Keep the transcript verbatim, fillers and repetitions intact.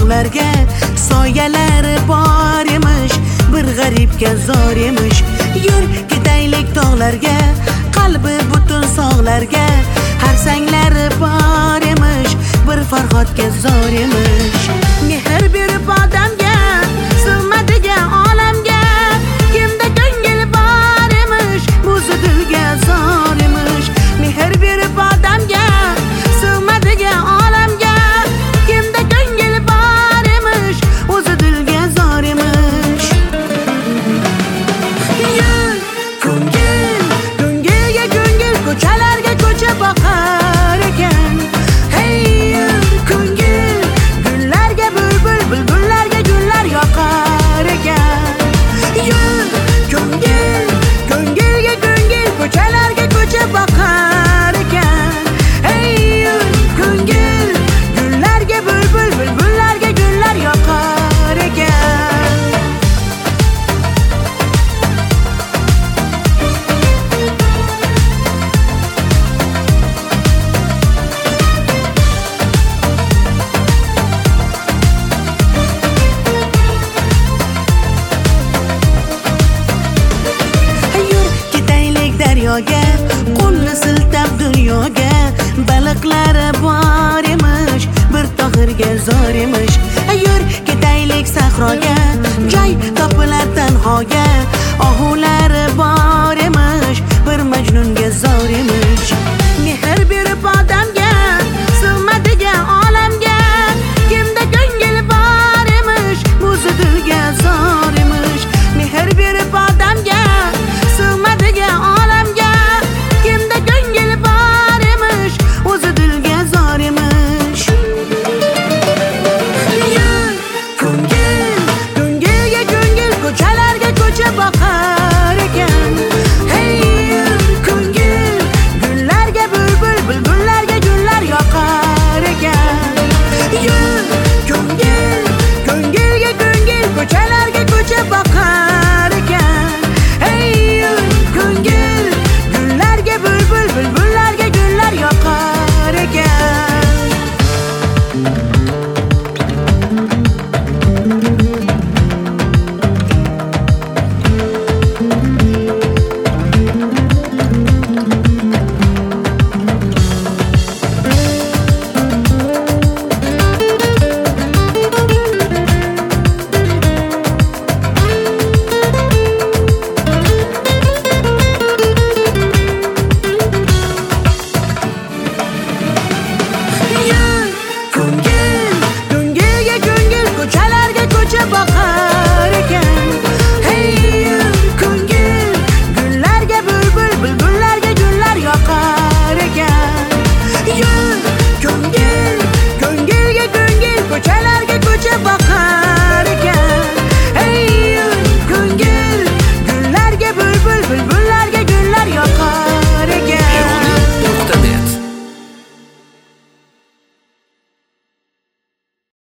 tog'larga soyalari bor emish, bir g'aribga zor emish. Yur ketaylik tog'larga, qalbi butun sog'larga, har sanglari bor emish, bir farhodga zor emish. Mehr berib odamga, sig'madigan olamga, kimda ko'ngil bor emish, o'zi dilga zor emish. Mehr berib odamga, sig'madigan olamga, kimda ko'ngil bor emish, o'zi dilga zor emish. Yur ko'ngil, ko'ngilga ko'ngil, ko'chalarga ko'cha boqar ekan. Hey yur ko'ngil, gullarga bulbul, bulbullarga gullar yoqar ekan. Yur ko'ngil, ko'ngilga ko'ngil, ko'chalarga ko'cha boqar ekan. Hey yur ko'ngil, gullarga bulbul, bulbullarga gullar yoqar ekan. Yur ketaylik daryoga, qo'lni siltab dunyoga, baliqlari bor emish, bir tohirga zor emish. Yur ketaylik sahroga, joy topilar tanhoga, ohulari bor emish, bir majnunga zor emish. Mehr berib odamga, sig'madigan olamga, kimda ko'ngil bor emish, o'zi dilga zor emish. Mehr berib odamga, sig'madigan olamga, kimda ko'ngil bor emish, o'zi dilga zor emish. Yur ko'ngil, ko'ngilga ko'ngil, ko'chalarga ko'cha boqar ekan.